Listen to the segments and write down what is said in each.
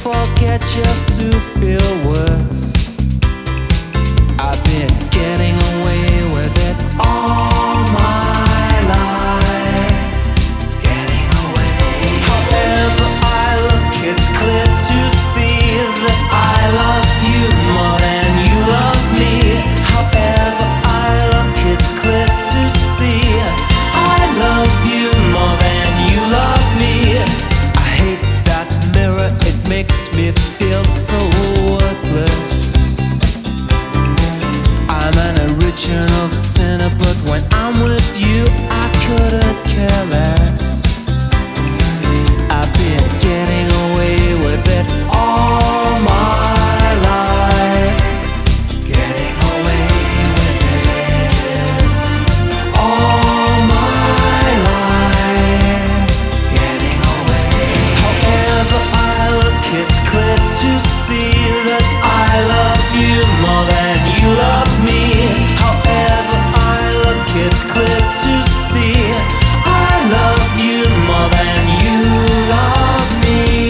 forget just to feel words. I've been getting away with it all my life. Getting away. However I look, it's clear to see that I love you more than you love me. However I look, it's clear to see I love you more than you love me. I hate that mirror, it makes me feel so worthless. I'm an original sinner, but when I'm with you, I couldn't care less. I've been getting away with it all my life. Getting away with it all my life. Getting away. However I look, it's clear to see that I love you more than you love me. However I look, it's clear to see I love you more than you love me.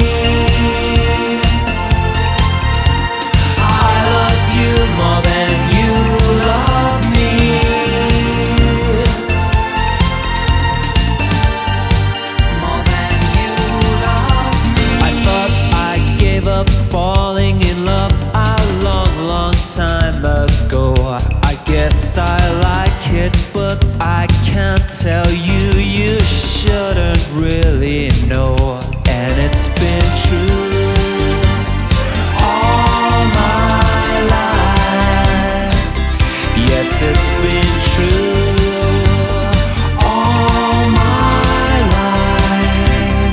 I love you more than you love me. More than you love me. I thought I gave up falling in love a long, long time ago. I guess I like it, but I can't tell you. You shouldn't really know. And it's been true all my life. Yes, it's been true all my life.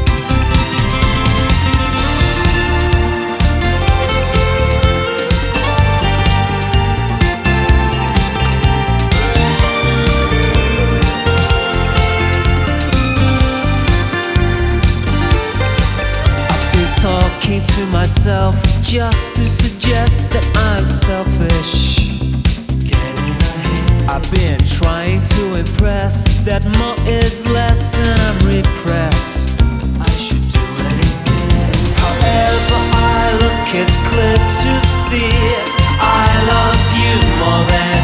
Talking to myself just to suggest that I'm selfish. I've been trying to impress that more is less and I'm repressed. I should do it instead. However I look, it's clear to see I love you more than